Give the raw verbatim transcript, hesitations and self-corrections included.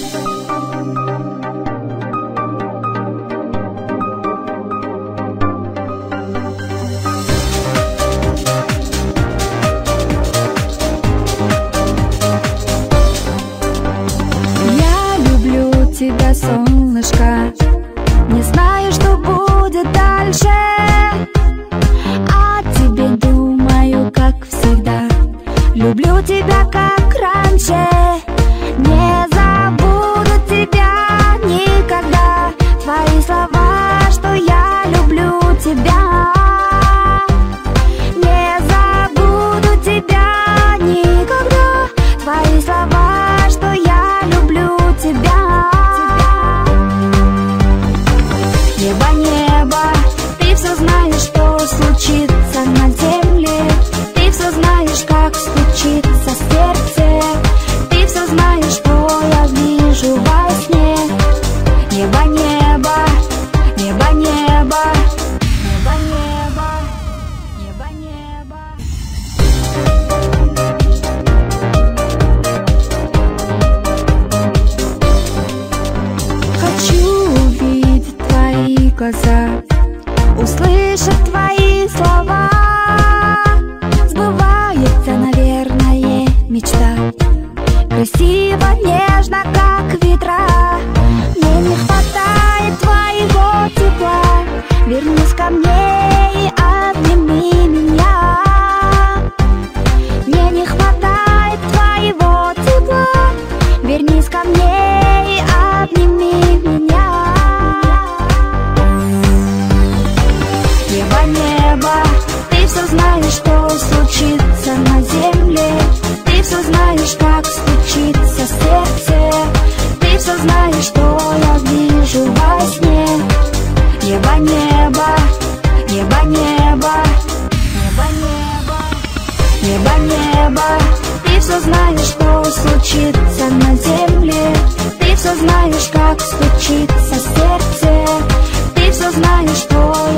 тебя, солнышко. Не знаю, что будет дальше. О тебе думаю, как всегда. Люблю тебя, как раньше. Не забуду тебя никогда. Твои слова, что я люблю тебя. Не забуду тебя никогда. Твои слова, что я люблю тебя. Небо, небо, ты все знаешь, что случится на земле. Ты все знаешь, как стучится сердце. Ты все знаешь, что я вижу во сне. Небо, небо, небо, небо, небо, небо, небо, небо. Хочу увидеть твои глаза, услышать твои слова. Сбывается, наверное, мечта. Красиво, нежно, как ветра. Мне не хватает твоего тепла. Вернись ко мне и обними меня. Мне не хватает твоего тепла. Вернись ко мне и обними меня. Небо, небо, ты все знаешь, что случится на земле. Ты все знаешь, как стучится сердце. Ты все знаешь, что я вижу во сне. Небо, небо, небо, небо, небо, небо, небо, небо. Ты все знаешь, что случится на земле. Ты все знаешь, как стучится сердце. Ты все знаешь, что